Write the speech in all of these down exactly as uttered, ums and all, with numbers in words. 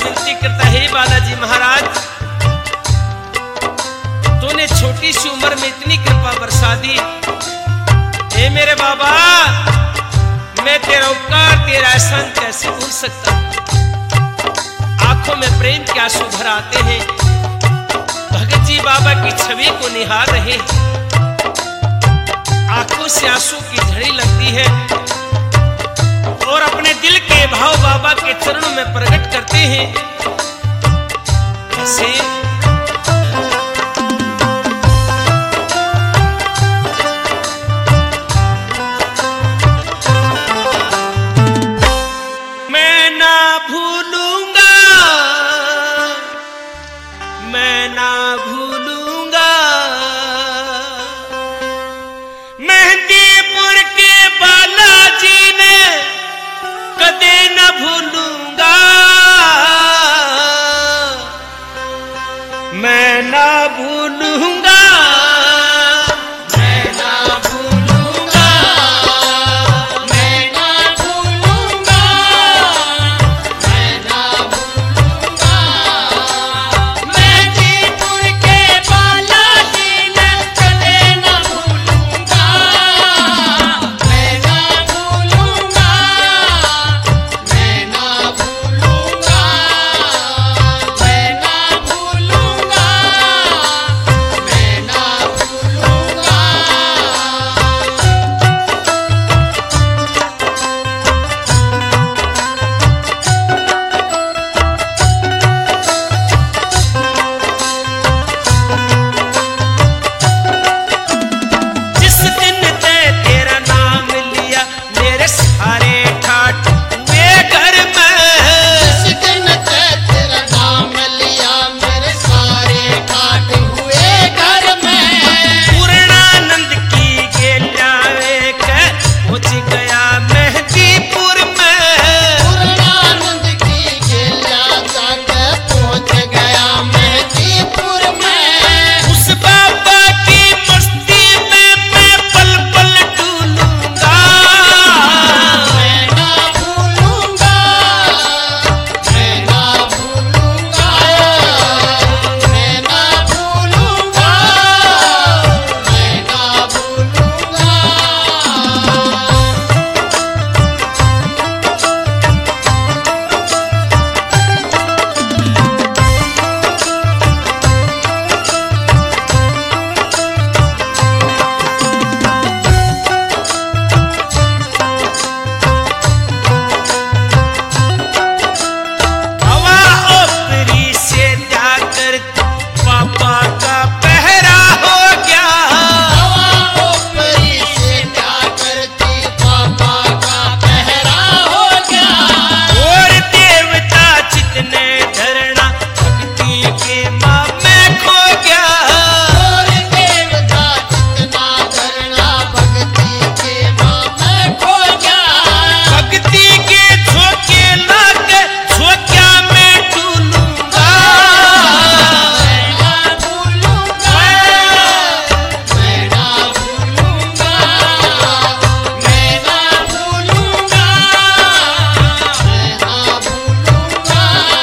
विनती करता है, बालाजी महाराज तूने छोटी सी उम्र में इतनी कृपा बरसा दी। ए मेरे बाबा, मैं तेरा उपकार तेरा एहसान कैसे भूल सकता। आंखों में प्रेम के आंसू भर आते हैं। भगत जी बाबा की छवि को निहार रहे, आंखों से आंसू की झड़ी लगती है और अपने दिल के भाव बाबा के चरणों में प्रकट करते हैं। कैसे? मैं ना भूलूंगा, मैं ना भूलूंगा मेहंदीपुर के बालाजी ने कदे न भूलूंगा, मैं ना भूलूंगा, मैं ना भूलूंगा, मैं ना भूलूंगा, मैं ना भूलूंगा मेहंदीपुर के बालाजी ने कदे न भूलूंगा, मैं ना भूलूंगा, मैं ना भूलूंगा, मैं ना भूलूंगा, मैं ना भूलूंगा। जिस दिन ते तेरा नाम लिया मेरे सारे ठाठ हुए घर में, जिस दिन ते तेरा नाम लिया मेरे सारे ठाठ हुए घर में, पूर्णानंद की गेलावे के पहुंच गया मेहंदीपुर में। पूर्णानंद की गेला जाके पहुंच गया मेहंदीपुर में। उस बाबा की मस्ती में मैं पल पल डूलूंगा, मैं ना भूलूंगा, मैं ना भूलूंगा, मैं ना भूलूंगा, मैं ना भूलूंगा। हवा ओपरी से जाकर पापा का पहरा हो गया, हवा ऊपरी से क्या करती पापा का पहरा हो गया। और देवता जितने धरना भक्ति के माँ में खो गया। और देवता जितना करना भक्ति के माँ में खो गया। भक्ति के झोंके लाके झोंका में डूलूंगा, मैं ना भूलूंगा, मैं ना भूलूंगा, मैं ना भूलूंगा, मैं ना भूलूंगा।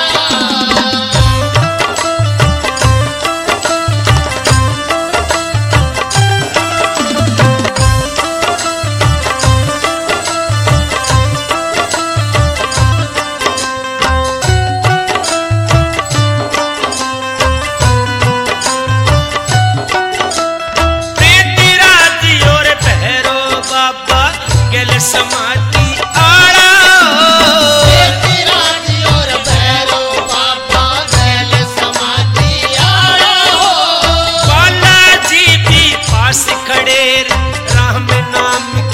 तेरा दियोर भैरो बाबा गल समाधि आड़ा, तेरा जी और भैरो बाबा गैल समाधि आया हो। बालाजी भी पास खड़े राम नाम